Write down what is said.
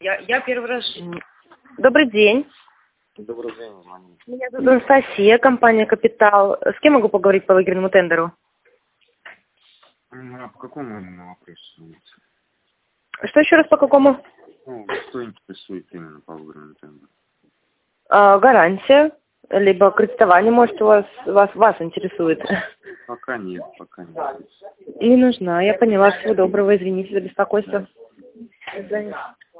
Я первый раз... Добрый день. Добрый день, звоню. Меня зовут Анастасия, компания «Капитал». С кем могу поговорить по выигранному тендеру? А по какому именно вопросу? Что еще раз по какому? Ну, что интересует именно по выигранному тендеру? Гарантия, либо кредитование, может, вас интересует? Пока нет, пока нет. Не нужна. Я поняла. Всего доброго. Извините за беспокойство. До свидания.